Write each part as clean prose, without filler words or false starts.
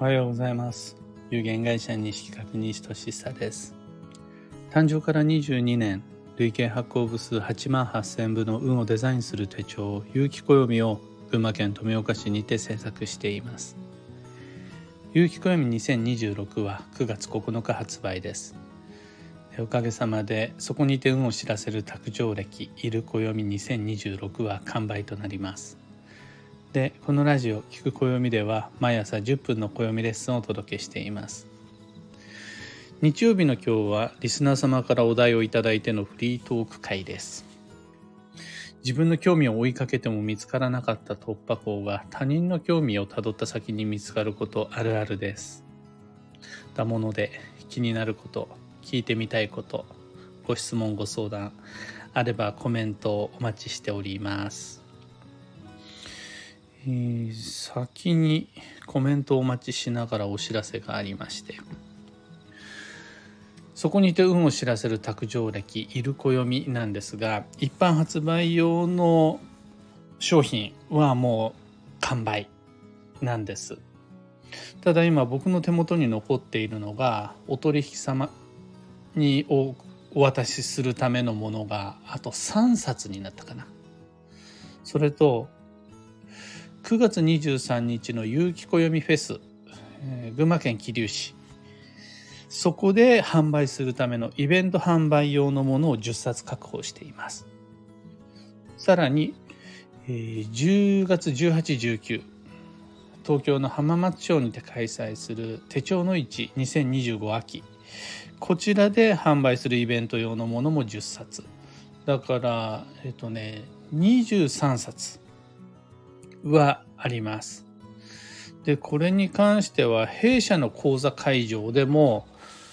おはようございます。有限会社西企画西俊久です。誕生から22年、累計発行部数8万8000部の運をデザインする手帳、有機暦を群馬県富岡市にて制作しています。有機暦2026は9月9日発売です。おかげさまでそこにて運を知らせる卓上暦いる暦2026は完売となります。で、このラジオ聞く暦では毎朝10分の暦レッスンをお届けしています。日曜日の今日はリスナー様からお題をいただいてのフリートーク会です。自分の興味を追いかけても見つからなかった突破口が他人の興味をたどった先に見つかることあるあるです。だもので気になること、聞いてみたいこと、ご質問ご相談あればコメントをお待ちしております。先にコメントをお待ちしながらお知らせがありまして、そこにて運を知らせる卓上暦いる暦なんですが、一般発売用の商品はもう完売なんです。ただ今僕の手元に残っているのがお取引様にお渡しするためのものがあと3冊になったかな。それと9月23日の有機暦フェス、群馬県桐生市、そこで販売するためのイベント販売用のものを10冊確保しています。さらに、10月18、19、東京の浜松町にて開催する手帳の市2025秋、こちらで販売するイベント用のものも10冊。だから23冊はあります。で、これに関しては弊社の講座会場でも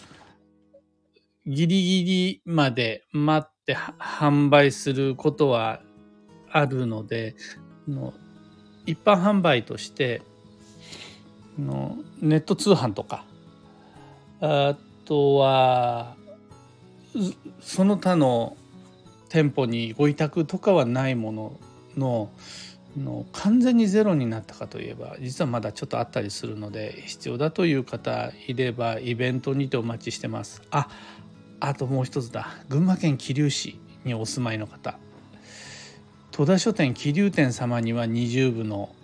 ギリギリまで待って販売することはあるので、一般販売としてネット通販とか、あとはその他の店舗にご委託とかはないものの完全にゼロになったかといえば実はまだちょっとあったりするので、必要だという方いればイベントにてお待ちしてます。あともう一つだ、群馬県桐生市にお住まいの方、戸田書店桐生店様には20部の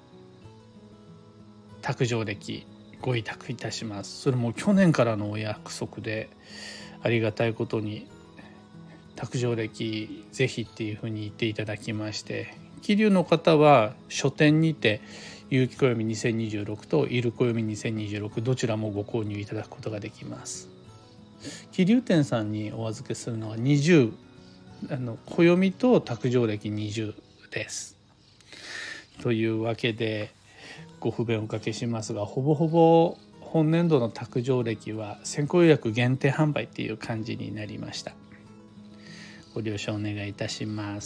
卓上暦ご委託いたします。それも去年からのお約束で、ありがたいことに卓上暦ぜひっていうふうに言っていただきまして、桐生の方は書店にて有機暦2026といる暦2026どちらもご購入いただくことができます。桐生店さんにお預けするのは20、暦と卓上暦20です。というわけでご不便をおかけしますが、ほぼほぼ本年度の卓上暦は先行予約限定販売っていう感じになりました。ご了承お願いいたします。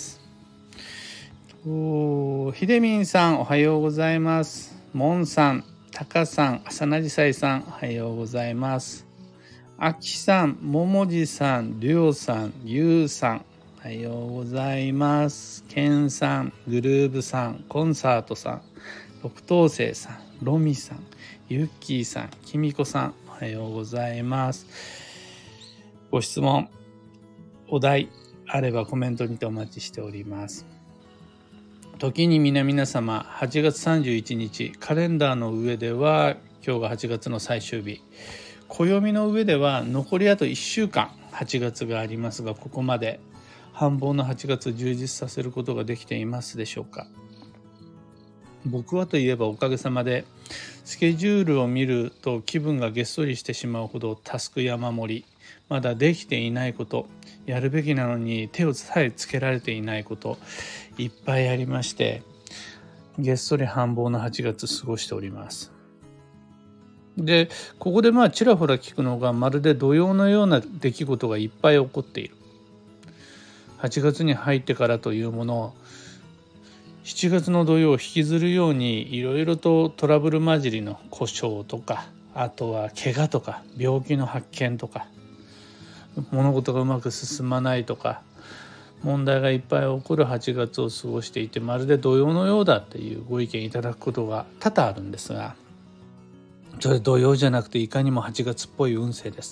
ひでみんさんおはようございます。もんさん、たかさん、あさなじさいさんおはようございます。あきさん、ももじさん、りょうさん、ゆうさんおはようございます。けんさん、グルーブさん、コンサートさん、六等星さん、ロミさん、ゆっきーさん、きみこさんおはようございます。ご質問、お題あればコメントにてお待ちしております。時に皆様、8月31日カレンダーの上では今日が8月の最終日、暦の上では残りあと1週間8月がありますが、ここまで繁忙の8月を充実させることができていますでしょうか。僕はといえばおかげさまでスケジュールを見ると気分がげっそりしてしまうほどタスク山盛り、まだできていないこと、やるべきなのに手をさえつけられていないこといっぱいありまして、げっそり繁忙の8月過ごしております。で、ここでちらほら聞くのが、まるで土曜のような出来事がいっぱい起こっている。8月に入ってからというもの、7月の土曜を引きずるようにいろいろとトラブル混じりの故障とか、あとは怪我とか病気の発見とか、物事がうまく進まないとか、問題がいっぱい起こる8月を過ごしていて、まるで土曜のようだっていうご意見いただくことが多々あるんですが、 それ土曜じゃなくていかにも8月っぽい運勢です。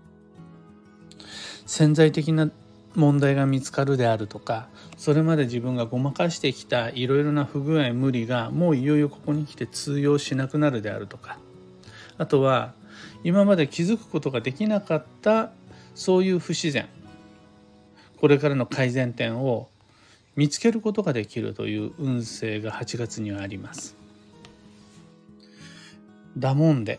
潜在的な問題が見つかるであるとか、それまで自分がごまかしてきたいろいろな不具合無理がもういよいよここに来て通用しなくなるであるとか、あとは今まで気づくことができなかったそういう不自然、これからの改善点を見つけることができるという運勢が8月にはあります。だもんで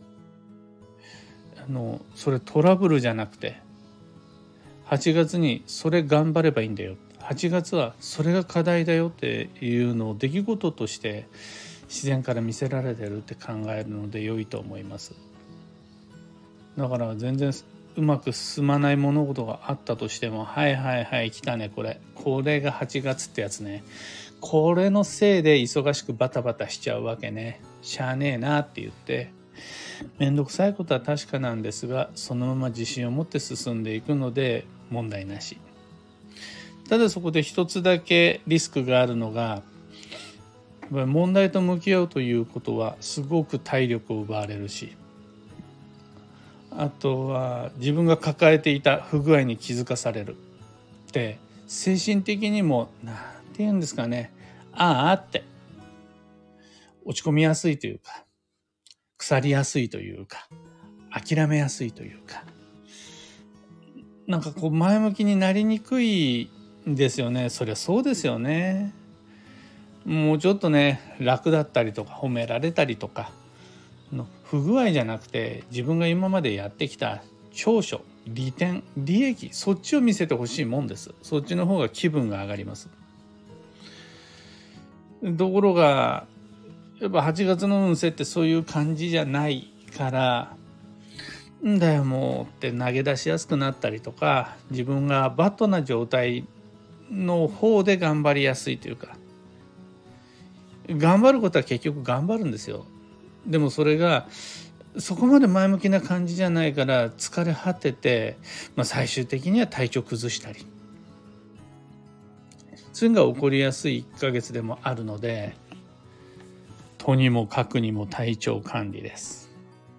それトラブルじゃなくて、8月にそれ頑張ればいいんだよ、8月はそれが課題だよっていうのを出来事として自然から見せられてるって考えるので良いと思います。だから全然うまく進まない物事があったとしても、はいはいはい来たね、これが8月ってやつね、これのせいで忙しくバタバタしちゃうわけね、しゃあねえなって言ってめんどくさいことは確かなんですが、そのまま自信を持って進んでいくので問題なし。ただそこで一つだけリスクがあるのが、問題と向き合うということはすごく体力を奪われるし、あとは自分が抱えていた不具合に気づかされるで、精神的にもなんて言うんですかね、ああって落ち込みやすいというか、腐りやすいというか、諦めやすいというか、なんかこう前向きになりにくいんですよね。そりゃそうですよね。もうちょっとね楽だったりとか褒められたりとかの不具合じゃなくて、自分が今までやってきた長所、利点、利益、そっちを見せてほしいもんです。そっちの方が気分が上がります。ところがやっぱ8月の運勢ってそういう感じじゃないから、んだよもうって投げ出しやすくなったりとか、自分がバッドな状態の方で頑張りやすいというか、頑張ることは結局頑張るんですよ。でもそれがそこまで前向きな感じじゃないから疲れ果てて、最終的には体調崩したり、そういうのが起こりやすい1ヶ月でもあるので、とにもかくにも体調管理です。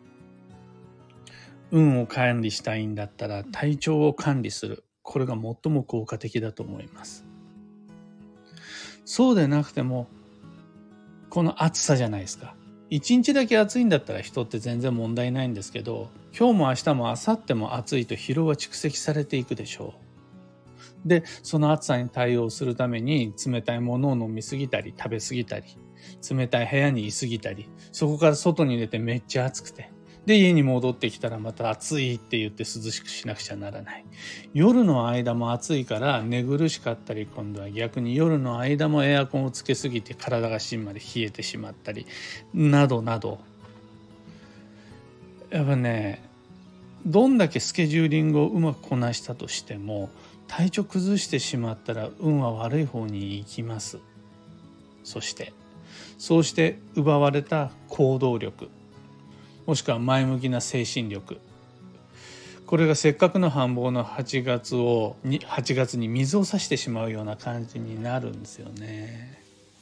運を管理したいんだったら体調を管理する、これが最も効果的だと思います。そうでなくてもこの暑さじゃないですか。一日だけ暑いんだったら人って全然問題ないんですけど、今日も明日も明後日も暑いと疲労は蓄積されていくでしょう。で、その暑さに対応するために冷たいものを飲みすぎたり食べすぎたり、冷たい部屋にいすぎたり、そこから外に出てめっちゃ暑くて、で家に戻ってきたらまた暑いって言って涼しくしなくちゃならない。夜の間も暑いから寝苦しかったり、今度は逆に夜の間もエアコンをつけすぎて体が芯まで冷えてしまったりなどなど、やっぱね、どんだけスケジューリングをうまくこなしたとしても体調崩してしまったら運は悪い方に行きます。そうして奪われた行動力、もしくは前向きな精神力、これがせっかくの繁忙の8月に水を差してしまうような感じになるんですよね。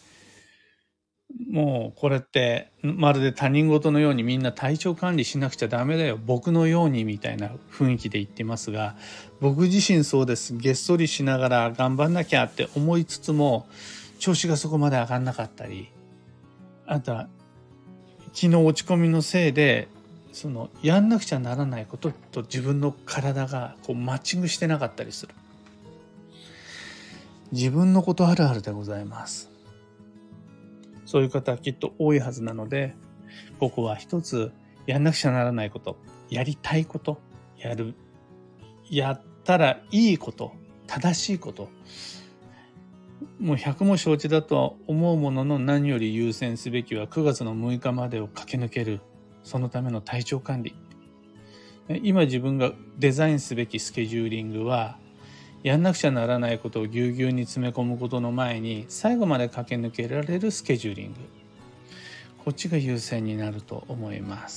もうこれってまるで他人事のようにみんな体調管理しなくちゃダメだよ、僕のようにみたいな雰囲気で言ってますが、僕自身そうです。げっそりしながら頑張んなきゃって思いつつも調子がそこまで上がんなかったり、あとは昨日落ち込みのせいでやんなくちゃならないことと自分の体がこうマッチングしてなかったりする。自分のことあるあるでございます。そういう方はきっと多いはずなので、僕は一つやんなくちゃならないこと、やりたいこと、やったらいいこと、正しいこと、もう100も承知だとは思うものの、何より優先すべきは9月の6日までを駆け抜ける、そのための体調管理。今自分がデザインすべきスケジューリングは、やんなくちゃならないことをぎゅうぎゅうに詰め込むことの前に、最後まで駆け抜けられるスケジューリング、こっちが優先になると思います。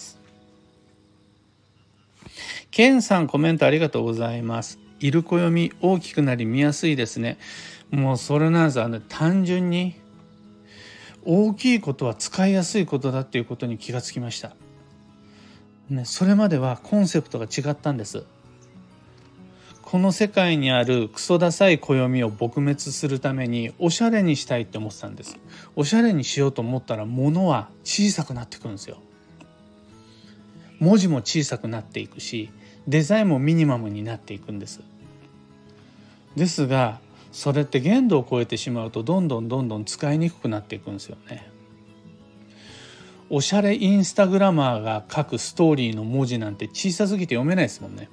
ケンさん、コメントありがとうございます。イルコ読み大きくなり見やすいですね。もうそれなんです。単純に大きいことは使いやすいことだっていうことに気がつきました。 ね、それまではコンセプトが違ったんです。この世界にあるクソダサい暦を撲滅するためにおしゃれにしたいって思ってたんです。おしゃれにしようと思ったら物は小さくなってくるんですよ。文字も小さくなっていくし、デザインもミニマムになっていくんです。ですがそれって限度を超えてしまうとどんどん使いにくくなっていくんですよね。おしゃれインスタグラマーが書くストーリーの文字なんて小さすぎて読めないですもんね。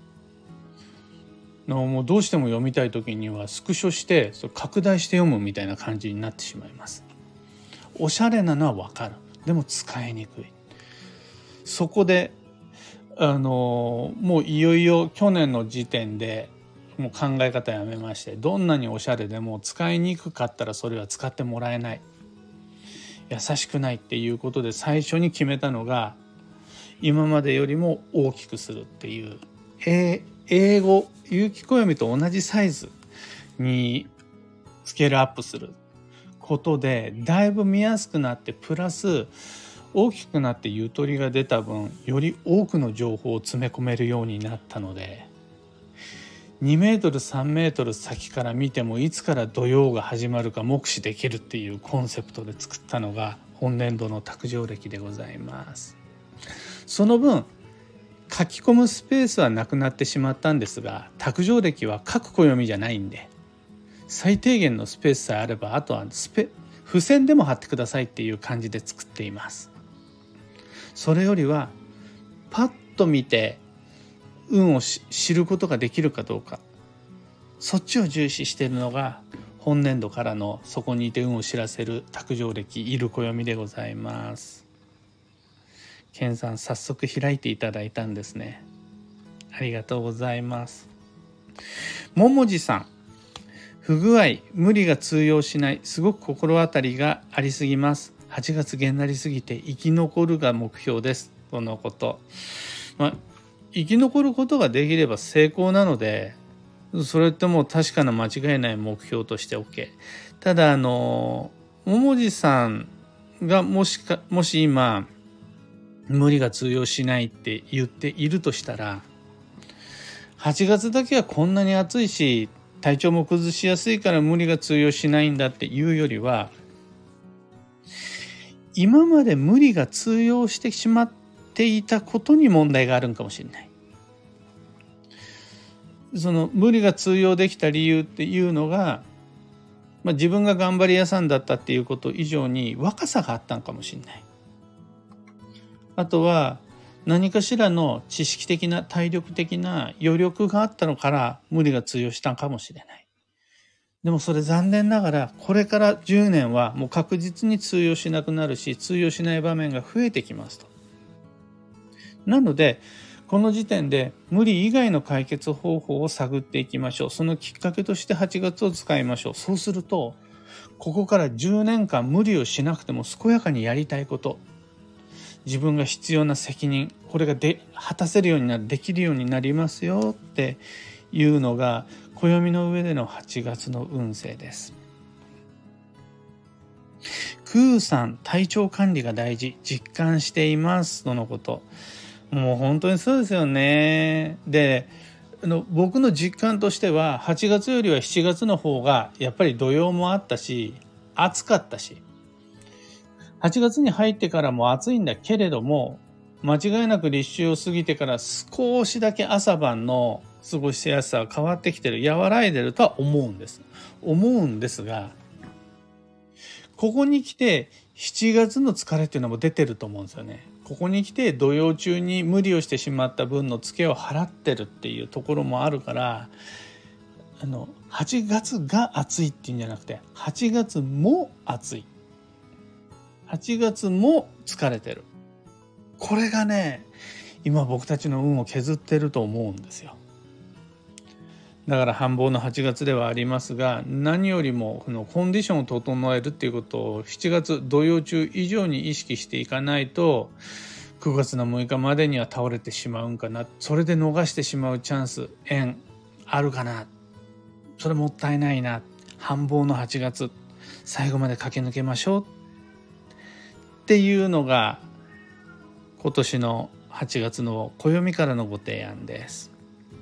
もうどうしても読みたい時にはスクショしてそれ拡大して読むみたいな感じになってしまいます。おしゃれなのは分かる。でも使いにくい。そこでもういよいよ去年の時点でもう考え方やめまして、どんなにおしゃれでも使いにくかったらそれは使ってもらえない、優しくないっていうことで最初に決めたのが、今までよりも大きくするっていう、英語有機暦と同じサイズにスケールアップすることでだいぶ見やすくなって、プラス大きくなってゆとりが出た分より多くの情報を詰め込めるようになったので、2メートル3メートル先から見てもいつから土曜が始まるか目視できるっていうコンセプトで作ったのが本年度の卓上暦でございます。その分書き込むスペースはなくなってしまったんですが、卓上暦は書く暦じゃないんで、最低限のスペースさえあればあとは付箋でも貼ってくださいっていう感じで作っています。それよりはパッと見て運を知ることができるかどうか、そっちを重視しているのが本年度からのそこにいて運を知らせる卓上暦いる暦でございます。ケンさん早速開いていただいたんですね。ありがとうございます。ももじさん、不具合、無理が通用しない、すごく心当たりがありすぎます。8月げんなりすぎて生き残るが目標です。このこと、生き残ることができれば成功なので、それってもう確かな間違いない目標として OK。 ただももじさんがもし今無理が通用しないって言っているとしたら、8月だけはこんなに暑いし体調も崩しやすいから無理が通用しないんだっていうよりは、今まで無理が通用してしまっていたことに問題があるんかもしれない。その無理が通用できた理由っていうのが、自分が頑張り屋さんだったっていうこと以上に若さがあったんかもしれない。あとは何かしらの知識的な体力的な余力があったのから無理が通用したんかもしれない。でもそれ残念ながらこれから10年はもう確実に通用しなくなるし、通用しない場面が増えてきますと。なのでこの時点で無理以外の解決方法を探っていきましょう。そのきっかけとして8月を使いましょう。そうするとここから10年間無理をしなくても健やかにやりたいこと、自分が必要な責任、これが果たせるようになる、できるようになりますよっていうのが暦の上での8月の運勢です。クーさん、体調管理が大事、実感していますとのこと。もう本当にそうですよね。で、僕の実感としては8月よりは7月の方がやっぱり土曜もあったし暑かったし、8月に入ってからも暑いんだけれども、間違いなく立秋を過ぎてから少しだけ朝晩の過ごしやすさは変わってきてる、和らいでるとは思うんですが、ここに来て7月の疲れっていうのも出てると思うんですよね。ここに来て土曜中に無理をしてしまった分のツケを払ってるっていうところもあるから、8月が暑いっていうんじゃなくて8月も暑い、8月も疲れてる、これがね今僕たちの運を削ってると思うんですよ。だから繁忙の8月ではありますが、何よりもこのコンディションを整えるっていうことを7月土曜中以上に意識していかないと9月の6日までには倒れてしまうんかな、それで逃してしまうチャンス縁あるかな、それもったいないな、繁忙の8月最後まで駆け抜けましょうっていうのが今年の 8月の暦からのご提案です。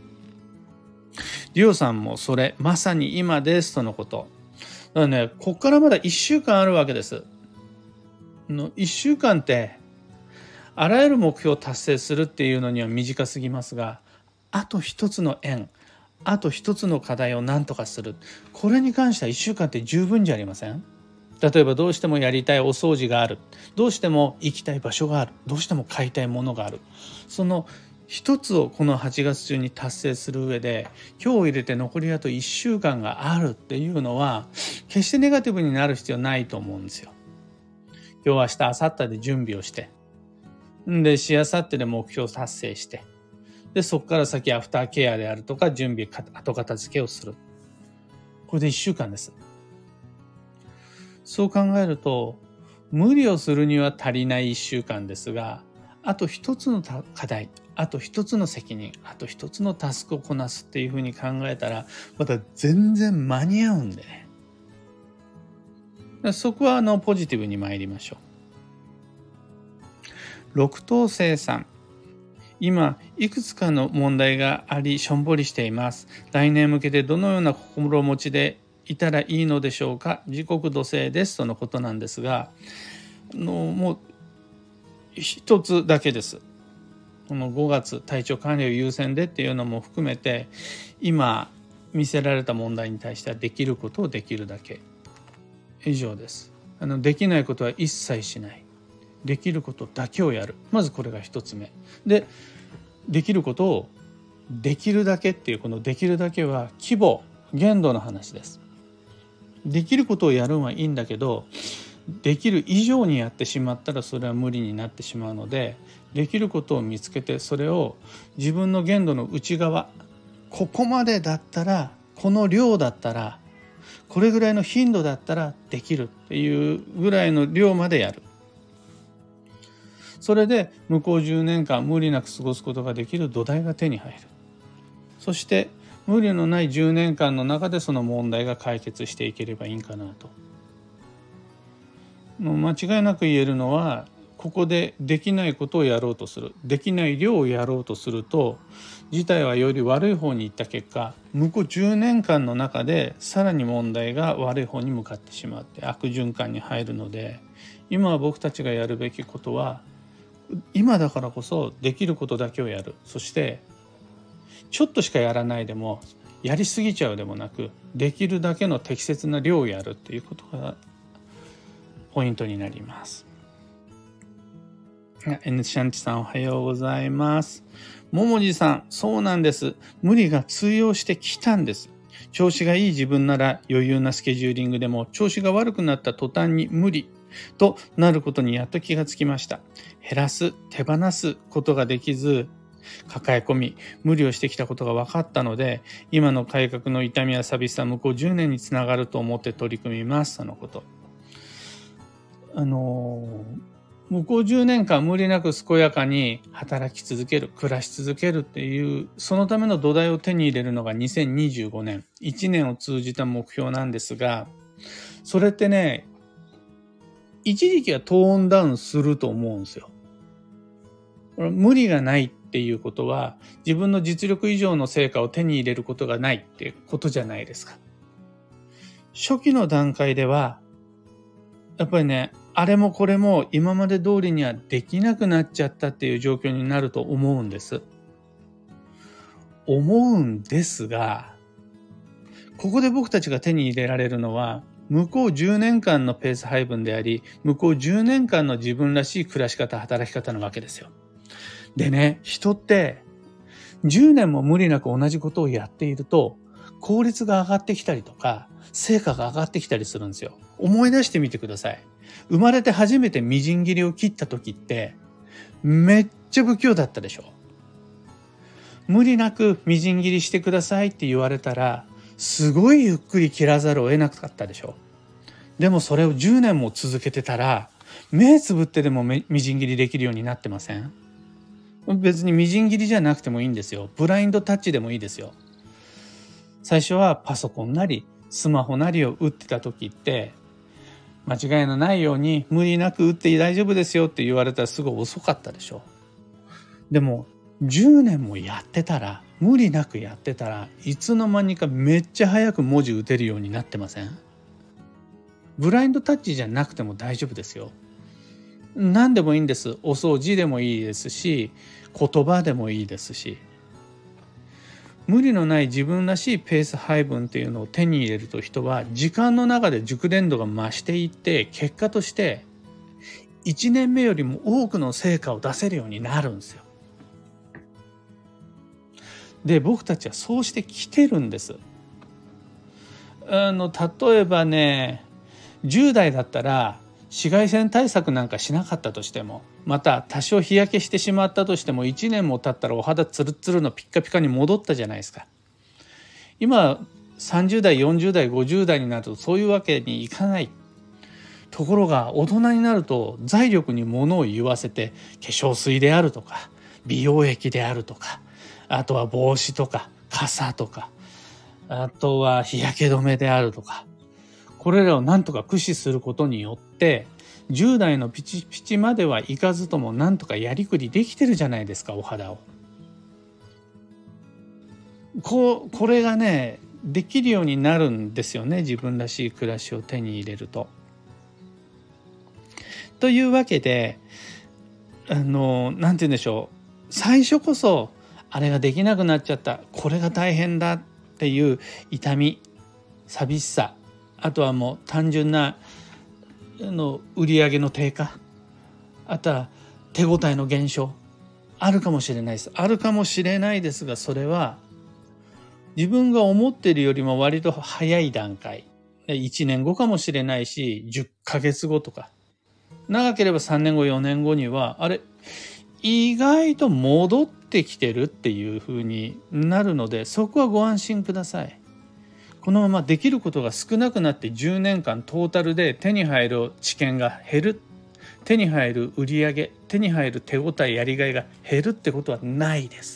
リオさんもそれまさに今ですとのこと。だからね、こっからまだ1週間あるわけです。1週間ってあらゆる目標を達成するっていうのには短すぎますが、あと一つの縁、あと一つの課題を何とかする、これに関しては1週間って十分じゃありません？例えばどうしてもやりたいお掃除がある、どうしても行きたい場所がある、どうしても買いたいものがある、その一つをこの8月中に達成する上で、今日入れて残りあと1週間があるっていうのは決してネガティブになる必要ないと思うんですよ。今日明日明後日で準備をして、でしあさってで目標達成して、でそこから先アフターケアであるとか準備後片付けをする、これで1週間です。そう考えると無理をするには足りない1週間ですが、あと一つの課題、あと一つの責任、あと一つのタスクをこなすっていうふうに考えたらまた全然間に合うんでね。そこはポジティブに参りましょう。六等星さん、今いくつかの問題がありしょんぼりしています。来年向けてどのような心持ちでいたらいいのでしょうか。時刻土星ですとのことなんですが、もう一つだけです。この5月体調管理を優先でっていうのも含めて、今見せられた問題に対してはできることをできるだけ、以上です。できないことは一切しない、できることだけをやる、まずこれが一つ目で、できることをできるだけっていう、このできるだけは規模限度の話です。できることをやるのはいいんだけど、できる以上にやってしまったらそれは無理になってしまうので、できることを見つけて、それを自分の限度の内側、ここまでだったら、この量だったら、これぐらいの頻度だったらできるっていうぐらいの量までやる。それで向こう10年間無理なく過ごすことができる土台が手に入る。そして無理のない10年間の中でその問題が解決していければいいんかなと。もう間違いなく言えるのは、ここでできないことをやろうとする、できない量をやろうとすると、事態はより悪い方に行った結果、向こう10年間の中でさらに問題が悪い方に向かってしまって悪循環に入るので、今は僕たちがやるべきことは、今だからこそできることだけをやる。そしてちょっとしかやらないでも、やりすぎちゃうでもなく、できるだけの適切な量をやるっていうことがポイントになります。N シャンチさん、おはようございます。ももじさん、そうなんです。無理が通用してきたんです。調子がいい自分なら余裕なスケジューリングでも、調子が悪くなった途端に無理となることにやっと気がつきました。減らす、手放すことができず、抱え込み、無理をしてきたことが分かったので、今の改革の痛みや寂しさ、向こう10年につながると思って取り組みます。そのこと。向こう10年間無理なく健やかに働き続ける、暮らし続けるっていう、そのための土台を手に入れるのが2025年、1年を通じた目標なんですが、それってね、一時期はトーンダウンすると思うんですよ。無理がないっていうことは、自分の実力以上の成果を手に入れることがないっていうことじゃないですか。初期の段階では、やっぱりね、あれもこれも今まで通りにはできなくなっちゃったっていう状況になると思うんです。思うんですが、ここで僕たちが手に入れられるのは、向こう10年間のペース配分であり、向こう10年間の自分らしい暮らし方、働き方なわけですよ。でね、人って10年も無理なく同じことをやっていると、効率が上がってきたりとか、成果が上がってきたりするんですよ。思い出してみてください。生まれて初めてみじん切りを切った時って、めっちゃ不器用だったでしょ。無理なくみじん切りしてくださいって言われたら、すごいゆっくり切らざるを得なかったでしょ。でもそれを10年も続けてたら、目つぶってでもみじん切りできるようになってません？別にみじん切りじゃなくてもいいんですよ。ブラインドタッチでもいいですよ。最初はパソコンなりスマホなりを打ってた時って、間違いのないように無理なく打って大丈夫ですよって言われたらすごい遅かったでしょ。 でも10年もやってたら、無理なくやってたら、いつの間にかめっちゃ早く文字打てるようになってません？ブラインドタッチじゃなくても大丈夫ですよ。何でもいいんです。お掃除でもいいですし、言葉でもいいですし、無理のない自分らしいペース配分っていうのを手に入れると、人は時間の中で熟練度が増していって、結果として1年目よりも多くの成果を出せるようになるんですよ。で、僕たちはそうしてきてるんです。例えばね、10代だったら紫外線対策なんかしなかったとしても、また多少日焼けしてしまったとしても、1年も経ったらお肌ツルツルのピッカピカに戻ったじゃないですか。今30代40代50代になるとそういうわけにいかない。ところが大人になると財力に物を言わせて、化粧水であるとか美容液であるとか、あとは帽子とか傘とか、あとは日焼け止めであるとか、これらをなんとか駆使することによって10代のピチピチまではいかずともなんとかやりくりできてるじゃないですか、お肌を。これがね、できるようになるんですよね、自分らしい暮らしを手に入れると。というわけで、なんて言うんでしょう、最初こそあれができなくなっちゃった、これが大変だっていう痛み、寂しさ、あとはもう単純な売上の低下、あとは手応えの減少、あるかもしれないです。あるかもしれないですが、それは自分が思っているよりも割と早い段階、1年後かもしれないし、10ヶ月後とか、長ければ3年後4年後には、あれ意外と戻ってきてるっていう風になるので、そこはご安心ください。このままできることが少なくなって10年間トータルで手に入る知見が減る、手に入る売り上げ、手に入る手応え、やりがいが減るってことはないです。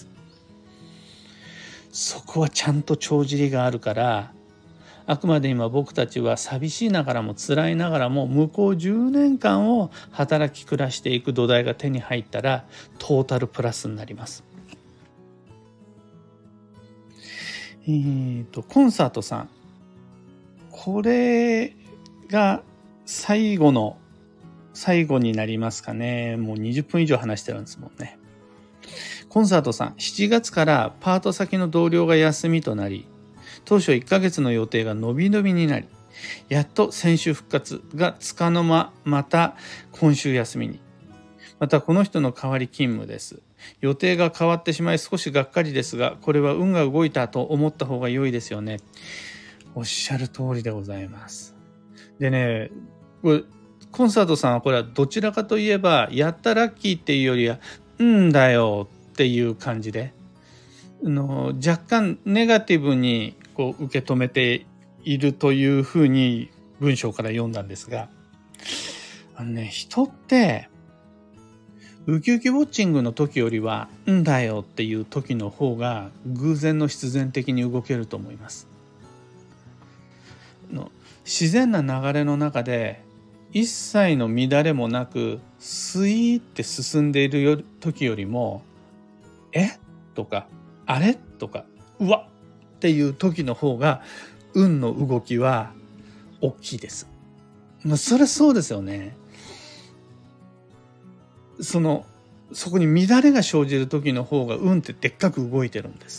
そこはちゃんと帳尻があるから、あくまで今僕たちは寂しいながらも辛いながらも向こう10年間を働き暮らしていく土台が手に入ったらトータルプラスになります。コンサートさん、これが最後になりますかね。もう20分以上話してるんですもんね。コンサートさん、7月からパート先の同僚が休みとなり、当初1ヶ月の予定が伸び伸びになり、やっと先週復活がつかの間、また今週休みに。またこの人の代わり勤務です。予定が変わってしまい少しがっかりですが、これは運が動いたと思った方が良いですよね。おっしゃる通りでございます。でね、コンサートさんはこれはどちらかといえば、やったラッキーっていうよりは、だよっていう感じで、若干ネガティブに受け止めているというふうに文章から読んだんですが、人ってウキウキウォッチングの時よりはだよっていう時の方が偶然の必然的に動けると思います。自然な流れの中で一切の乱れもなくスイーって進んでいる時よりも、とかあれとかうわっていう時の方が運の動きは大きいです。そりゃそうですよね。そこに乱れが生じる時の方が運ってでっかく動いてるんです。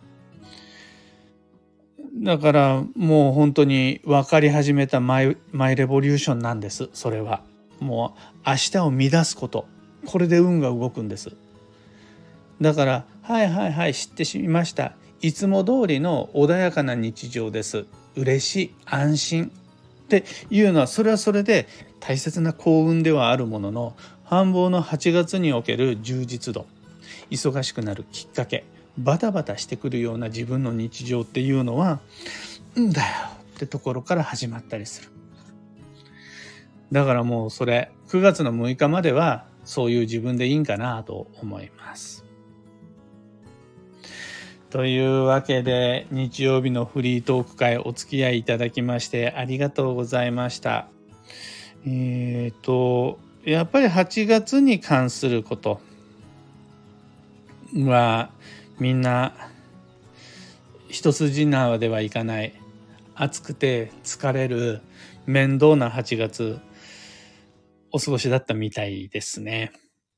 だからもう本当に分かり始めたマイレボリューションなんです。それはもう明日を乱すこと、これで運が動くんです。だからはい知ってしました、いつも通りの穏やかな日常です、嬉しい安心っていうのは、それはそれで大切な幸運ではあるものの、繁忙の8月における充実度、忙しくなるきっかけ、バタバタしてくるような自分の日常っていうのはだよってところから始まったりする。だからもうそれ9月の6日まではそういう自分でいいんかなと思います。というわけで日曜日のフリートーク会お付き合いいただきましてありがとうございました。やっぱり8月に関すること、 はみんな一筋縄ではいかない、暑くて疲れる面倒な8月お過ごしだったみたいですね。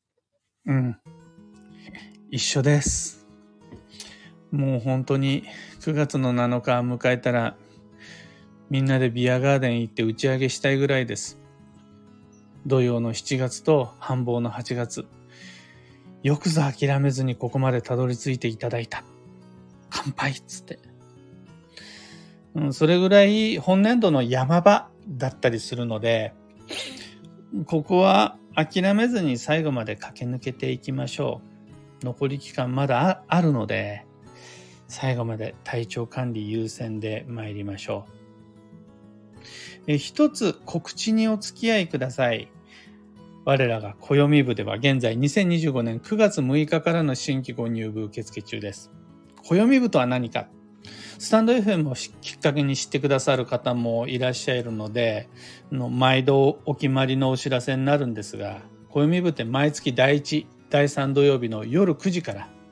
一緒です。もう本当に9月の7日迎えたらみんなでビアガーデン行って打ち上げしたいぐらいです。土曜の7月と繁忙の8月、よくぞ諦めずにここまでたどり着いていただいた。乾杯っつって。それぐらい本年度の山場だったりするので、ここは諦めずに最後まで駆け抜けていきましょう。残り期間まだあるので、最後まで体調管理優先で参りましょう。一つ告知にお付き合いください。我らが暦部では現在2025年9月6日からの新規ご入部受付中です。暦部とは何か。スタンド FM をきっかけに知ってくださる方もいらっしゃるので、毎度お決まりのお知らせになるんですが、暦部って毎月第1、第3土曜日の夜9時から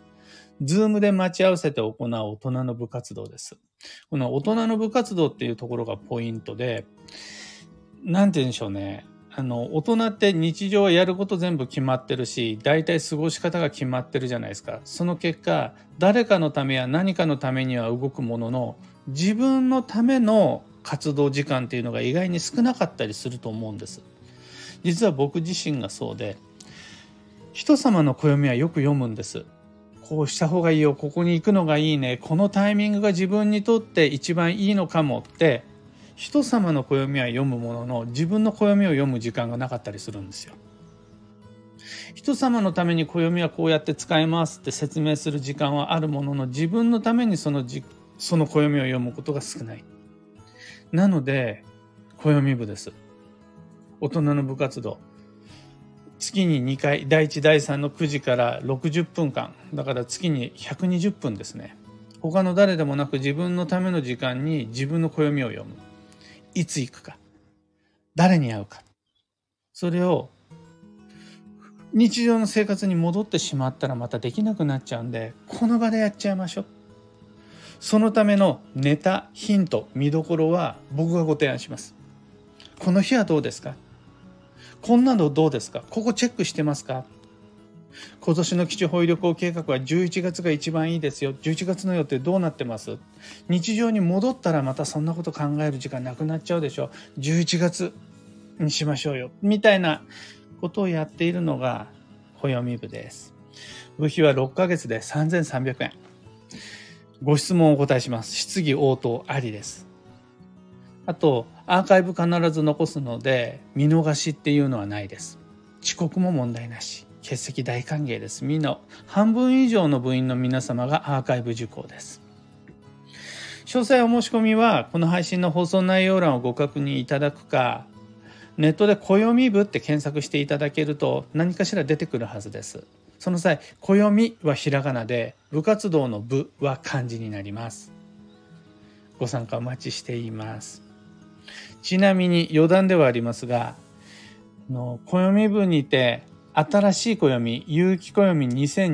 、Zoom で待ち合わせて行う大人の部活動です。この大人の部活動っていうところがポイントで、なんて言うんでしょうね。大人って日常やること全部決まってるし、大体過ごし方が決まってるじゃないですか。その結果、誰かのためや何かのためには動くものの、自分のための活動時間っていうのが意外に少なかったりすると思うんです。実は僕自身がそうで、人様の暦はよく読むんです。こうした方がいいよ、ここに行くのがいいね、このタイミングが自分にとって一番いいのかもって、人様の暦は読むものの自分の暦を読む時間がなかったりするんですよ。人様のために暦はこうやって使えますって説明する時間はあるものの、自分のためにその暦を読むことが少ない。なので暦部です。大人の部活動、月に2回、第1第3の9時から60分間、だから月に120分ですね。他の誰でもなく自分のための時間に自分の暦を読む。いつ行くか、誰に会うか、それを日常の生活に戻ってしまったらまたできなくなっちゃうんで、この場でやっちゃいましょう。そのためのネタ、ヒント、見どころは僕がご提案します。この日はどうですか、こんなのどうですか、ここチェックしてますか、今年の基地保有旅行計画は11月が一番いいですよ。11月の予定どうなってます？日常に戻ったらまたそんなこと考える時間なくなっちゃうでしょ。11月にしましょうよ。みたいなことをやっているのが暦部です。部費は6ヶ月で3300円。ご質問をお答えします。質疑応答ありです。あと、アーカイブ必ず残すので、見逃しっていうのはないです。遅刻も問題なし。欠席大歓迎です。みんな半分以上の部員の皆様がアーカイブ受講です。詳細お申し込みはこの配信の放送内容欄をご確認いただくか、ネットで暦部って検索していただけると何かしら出てくるはずです。その際、暦はひらがなで、部活動の部は漢字になります。ご参加お待ちしています。ちなみに余談ではありますが、暦部にて新しい暦、有機暦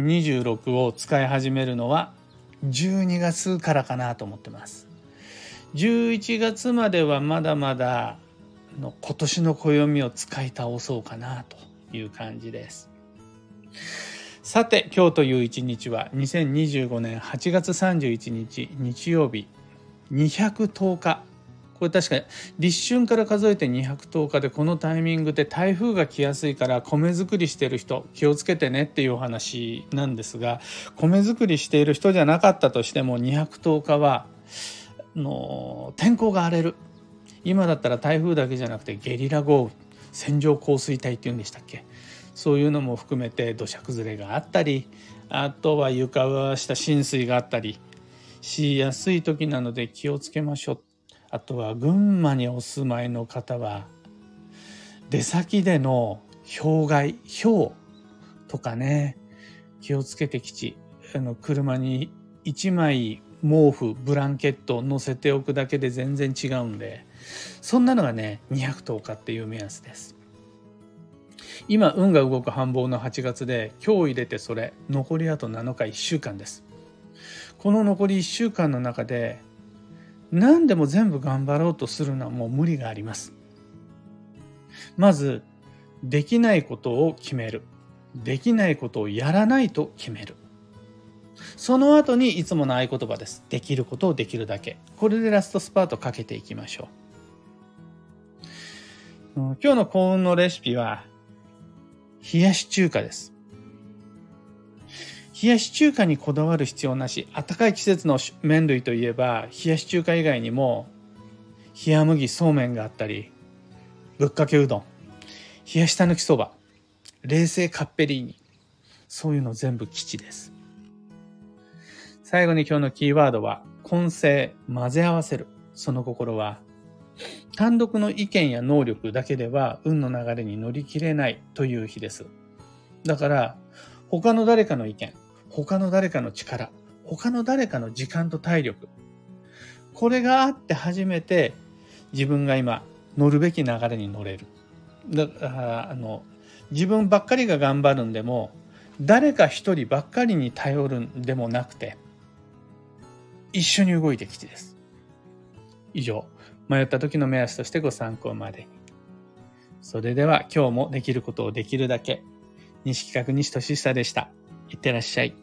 2026を使い始めるのは12月からかなと思ってます。11月まではまだまだ今年の暦を使い倒そうかなという感じです。さて、今日という一日は2025年8月31日日曜日、210日。これ確か立春から数えて210日で、このタイミングで台風が来やすいから米作りしてる人気をつけてねっていうお話なんですが、米作りしている人じゃなかったとしても210日は天候が荒れる。今だったら台風だけじゃなくてゲリラ豪雨、線状降水帯っていうんでしたっけ、そういうのも含めて土砂崩れがあったり、あとは床下浸水があったりしやすい時なので気をつけましょう。あとは群馬にお住まいの方は出先での氷害、氷とかね、気をつけて車に1枚毛布、ブランケットを乗せておくだけで全然違うんで、そんなのがね210日っていう目安です。 今運が動く繁忙の8月で今日入れてそれ残りあと7日1週間です。この残り1週間の中で何でも全部頑張ろうとするのはもう無理があります。まずできないことを決める。できないことをやらないと決める。その後にいつもの合言葉です。できることをできるだけ。これでラストスパートかけていきましょう。今日の幸運のレシピは冷やし中華です。冷やし中華にこだわる必要なし。暖かい季節の麺類といえば冷やし中華以外にも冷や麦そうめんがあったり、ぶっかけうどん、冷やしたぬきそば、冷製カッペリーニ、そういうの全部吉です。最後に今日のキーワードは混成、混ぜ合わせる。その心は単独の意見や能力だけでは運の流れに乗り切れないという日です。だから他の誰かの意見、他の誰かの力、他の誰かの時間と体力、これがあって初めて自分が今乗るべき流れに乗れる。だから自分ばっかりが頑張るんでも誰か一人ばっかりに頼るんでもなくて一緒に動いてきてです。以上、迷った時の目安としてご参考までに。それでは今日もできることをできるだけ。西企画西俊久でした。いってらっしゃい。